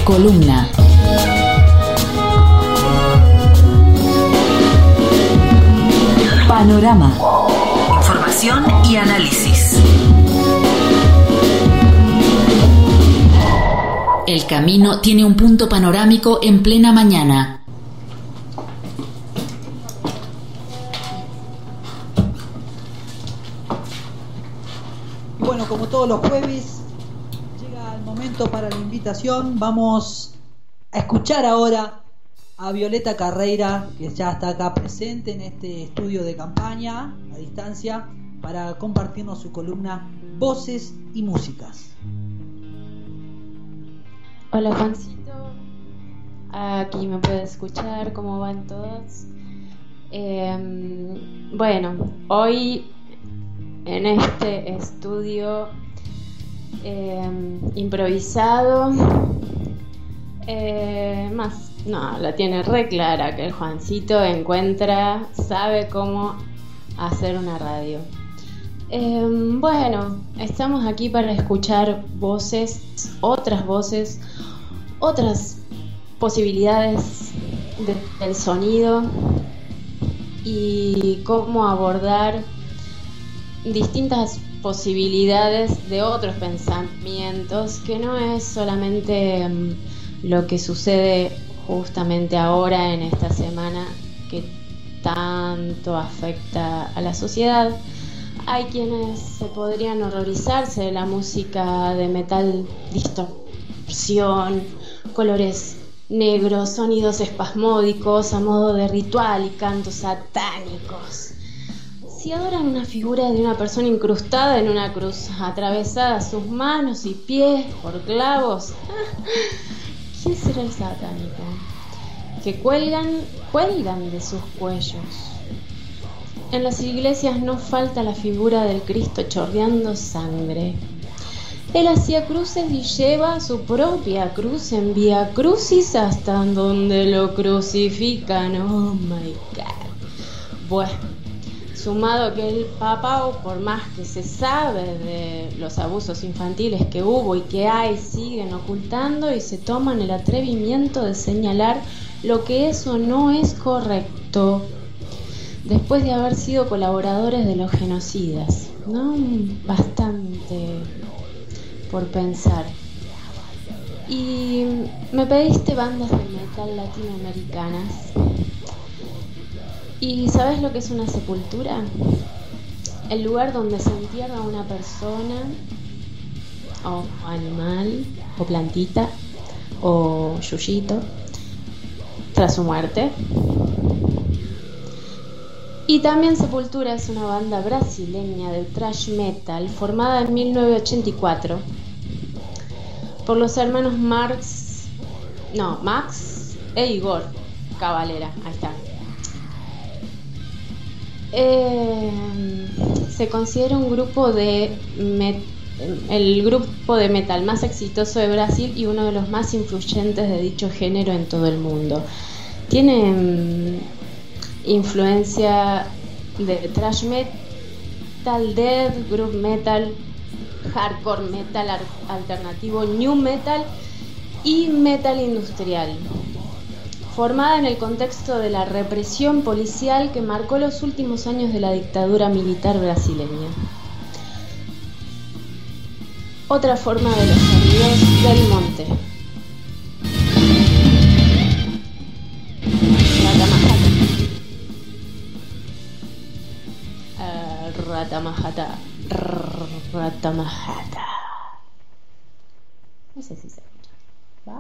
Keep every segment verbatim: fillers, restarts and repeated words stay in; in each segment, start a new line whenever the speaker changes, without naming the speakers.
Columna. Panorama. Información y análisis. El camino tiene un punto panorámico en plena mañana.
Y bueno, como todos los jueves, llega el momento para la invitación. Vamos a escuchar ahora a Violeta Carreira, que ya está acá presente en este estudio de campaña a distancia, para compartirnos su columna Voces y Músicas.
Hola Juancito, aquí me puedes escuchar, ¿cómo van todos? Eh, bueno, hoy en este estudio eh, improvisado, eh, más, no, la tiene re clara que el Juancito encuentra, sabe cómo hacer una radio. Eh, bueno, estamos aquí para escuchar voces, otras voces, otras posibilidades de, del sonido y cómo abordar distintas posibilidades de otros pensamientos, que no es solamente um, lo que sucede justamente ahora en esta semana que tanto afecta a la sociedad. Hay quienes se podrían horrorizarse de la música de metal, distorsión, colores negros, sonidos espasmódicos a modo de ritual y cantos satánicos. Si adoran una figura de una persona incrustada en una cruz, atravesada sus manos y pies por clavos, ¿quién será el satánico? Que cuelgan, cuelgan de sus cuellos. En las iglesias no falta la figura del Cristo chorreando sangre. Él hacía cruces y lleva su propia cruz en vía crucis hasta donde lo crucifican. Oh my God. Bueno, sumado que el Papa, por más que se sabe de los abusos infantiles que hubo y que hay, siguen ocultando y se toman el atrevimiento de señalar lo que eso no es correcto, después de haber sido colaboradores de los genocidas, ¿no? Bastante por pensar. Y me pediste bandas de metal latinoamericanas. ¿Y sabes lo que es una sepultura? El lugar donde se entierra una persona, o animal, o plantita, o yuyito, tras su muerte. Y también Sepultura es una banda brasileña de thrash metal formada en mil novecientos ochenta y cuatro por los hermanos Marx, no, Max e Igor Cavalera. Ahí está. Eh, se considera un grupo de met, el grupo de metal más exitoso de Brasil y uno de los más influyentes de dicho género en todo el mundo. Tiene influencia de thrash metal, death, groove metal, hardcore metal alternativo, new metal y metal industrial, formada en el contexto de la represión policial que marcó los últimos años de la dictadura militar brasileña. Otra forma de los sonidos del monte. Ratamajata, Ratamajata. No sé si se escucha. ¿Va?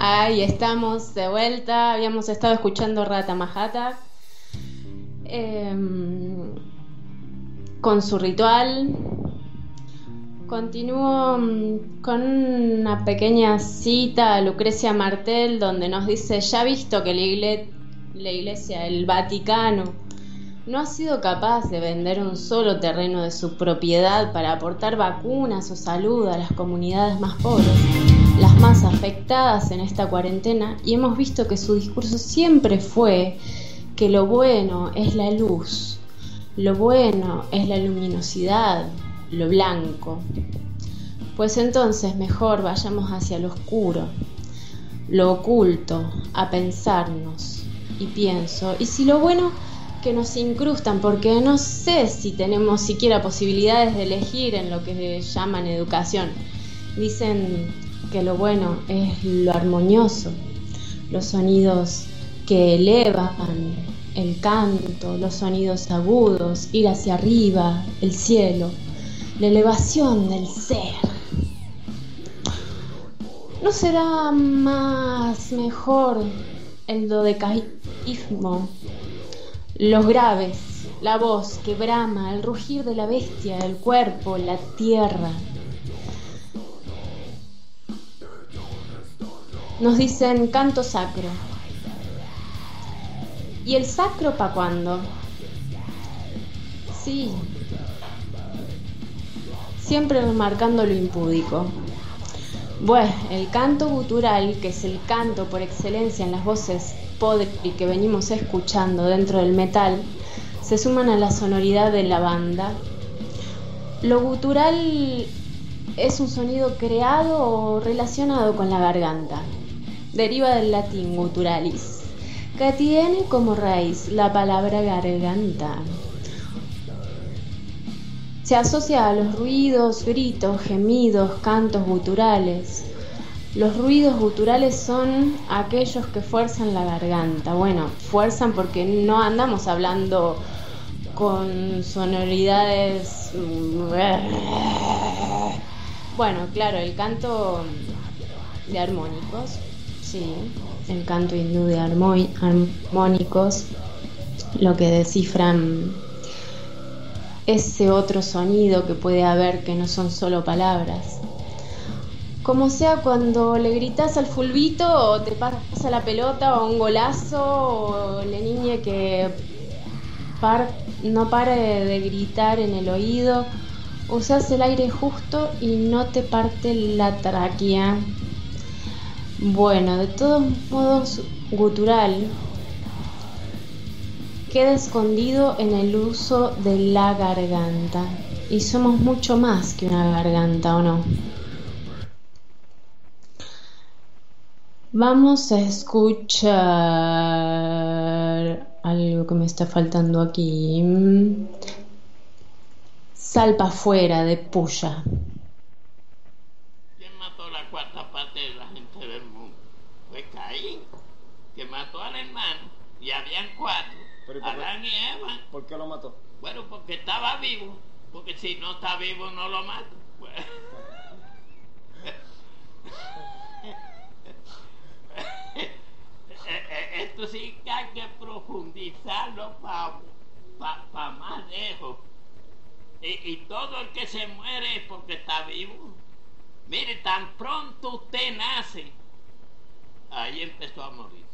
Ahí estamos de vuelta. Habíamos estado escuchando Rata Majata eh, con su ritual. Continúo con una pequeña cita a Lucrecia Martel, donde nos dice: ya visto que la iglesia, la iglesia, el Vaticano, no ha sido capaz de vender un solo terreno de su propiedad para aportar vacunas o salud a las comunidades más pobres, las más afectadas en esta cuarentena, y hemos visto que su discurso siempre fue que lo bueno es la luz, lo bueno es la luminosidad, lo blanco. Pues entonces mejor vayamos hacia lo oscuro, lo oculto, a pensarnos. Y pienso, ¿y si lo bueno que nos incrustan? Porque no sé si tenemos siquiera posibilidades de elegir en lo que llaman educación. Dicen que lo bueno es lo armonioso, los sonidos que elevan, el canto, los sonidos agudos, ir hacia arriba, el cielo, la elevación del ser. ¿No será más mejor el dodecaísmo? Los graves, la voz que brama, el rugir de la bestia, el cuerpo, la tierra. Nos dicen canto sacro. ¿Y el sacro pa' cuándo? Sí. Siempre remarcando lo impúdico. Bueno, el canto gutural, que es el canto por excelencia en las voces podri que venimos escuchando dentro del metal, se suman a la sonoridad de la banda. Lo gutural es un sonido creado o relacionado con la garganta. Deriva del latín guturalis, que tiene como raíz la palabra garganta. Se asocia a los ruidos, gritos, gemidos, cantos guturales. Los ruidos guturales son aquellos que fuerzan la garganta. Bueno, fuerzan porque no andamos hablando con sonoridades. Bueno, claro, el canto de armónicos, sí, el canto hindú de armónicos, lo que descifran ese otro sonido que puede haber, que no son solo palabras. Como sea, cuando le gritas al fulbito o te pasa la pelota o un golazo, o la niña que par no pare de gritar en el oído, usas el aire justo y no te parte la tráquea. Bueno, de todos modos, gutural queda escondido en el uso de la garganta. Y somos mucho más que una garganta, ¿o no? Vamos a escuchar algo que me está faltando aquí. Salpa afuera de Puya.
¿Quién mató la cuarta parte de la gente del mundo? Fue Caín, que mató al hermano, y habían cuatro, Adán y Eva.
¿Por qué lo mató?
Bueno, porque estaba vivo, porque si no está vivo no lo mata. Bueno. Esto sí que hay que profundizarlo para pa, pa más lejos. Y, y todo el que se muere es porque está vivo. Mire, tan pronto usted nace, ahí empezó a morirse.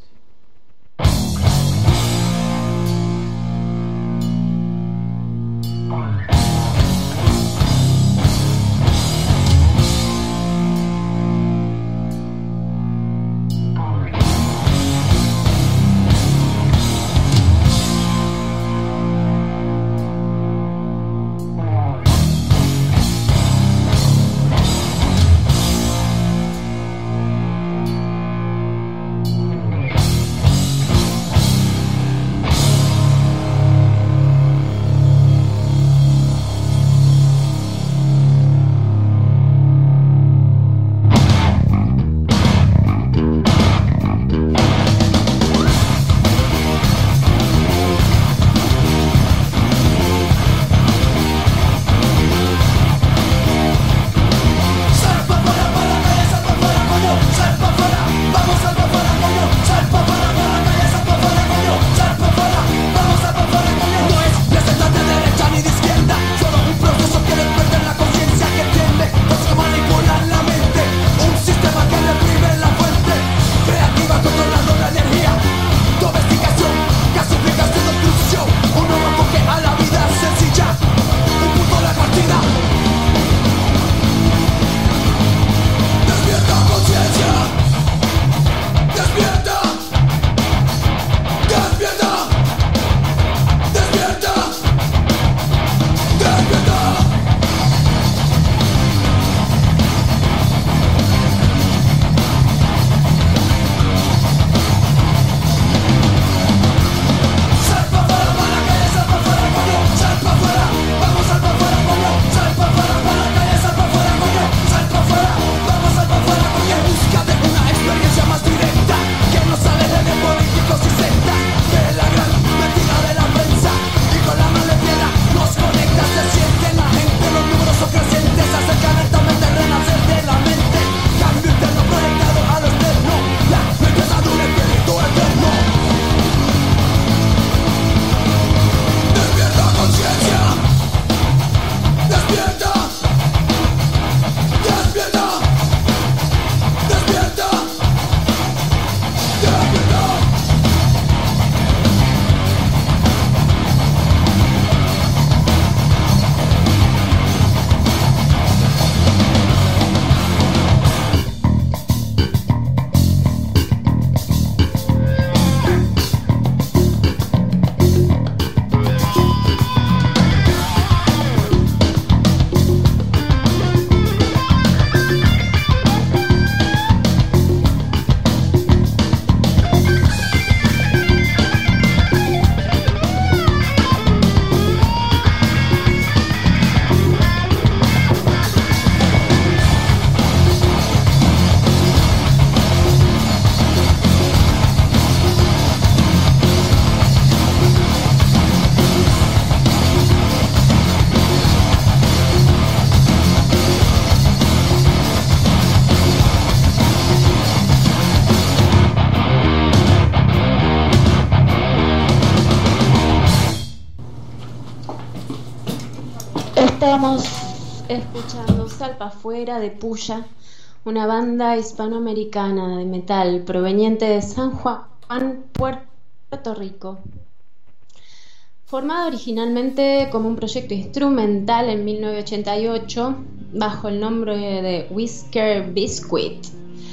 Estábamos escuchando Salpa Afuera de Puya, una banda hispanoamericana de metal proveniente de San Juan, Puerto Rico. Formada originalmente como un proyecto instrumental en mil novecientos ochenta y ocho bajo el nombre de Whisker Biscuit,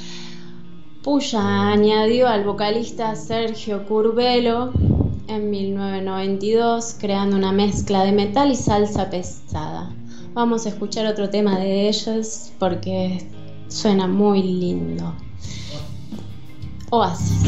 Puya añadió al vocalista Sergio Curvelo en mil novecientos noventa y dos, creando una mezcla de metal y salsa pesada. Vamos a escuchar otro tema de ellos porque suena muy lindo. Oasis.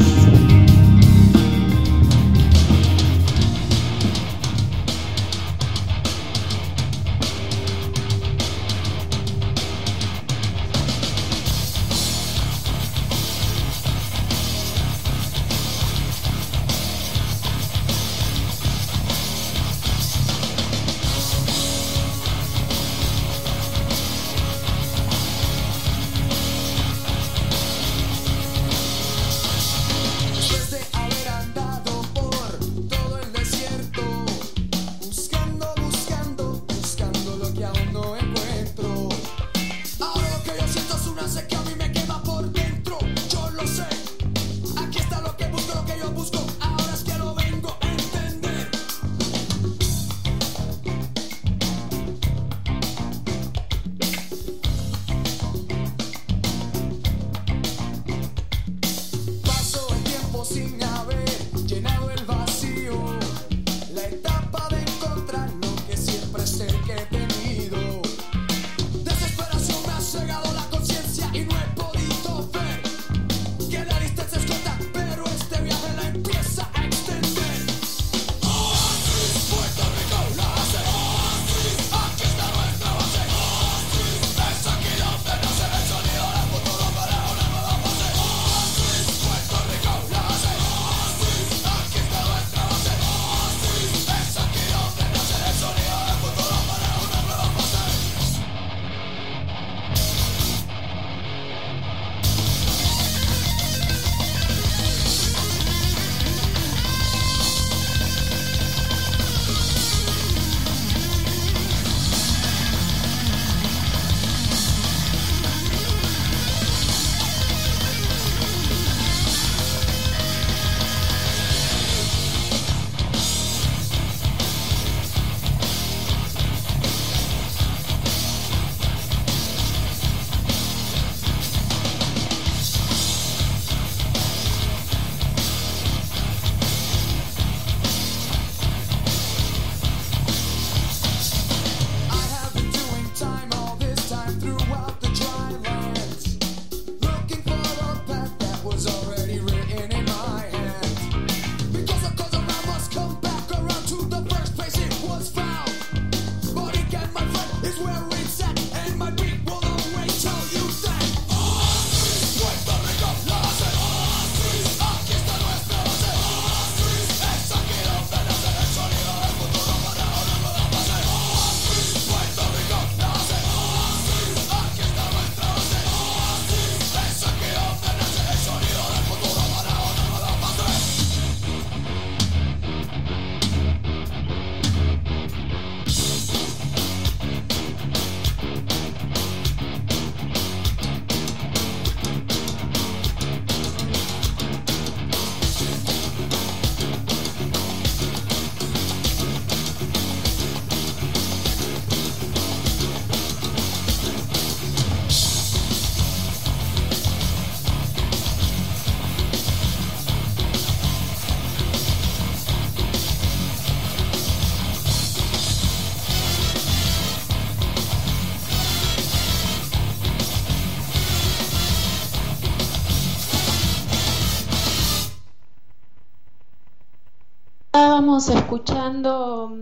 Estábamos escuchando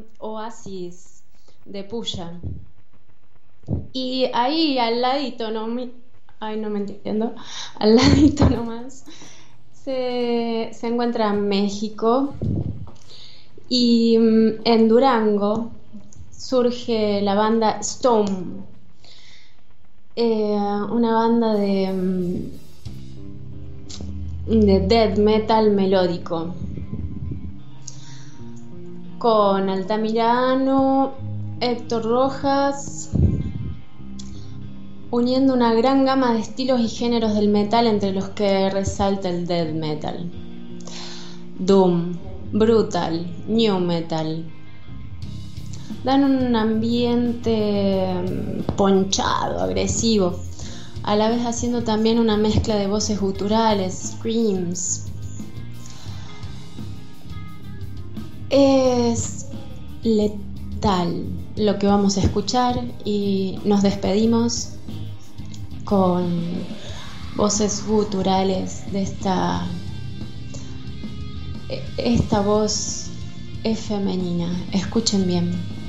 Oasis de Puya. Y ahí al ladito, no me, ay, no me entiendo, al ladito nomás, se, se encuentra México. Y en Durango surge la banda Stone, eh, una banda de, de death metal melódico, con Altamirano Héctor Rojas, uniendo una gran gama de estilos y géneros del metal, entre los que resalta el death metal, doom, brutal, new metal. Dan un ambiente ponchado, agresivo, a la vez haciendo también una mezcla de voces guturales, screams. Es letal lo que vamos a escuchar y nos despedimos con voces guturales de esta esta voz es femenina. Escuchen bien.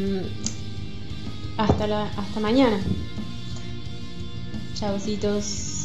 Hasta mañana. Chaucitos.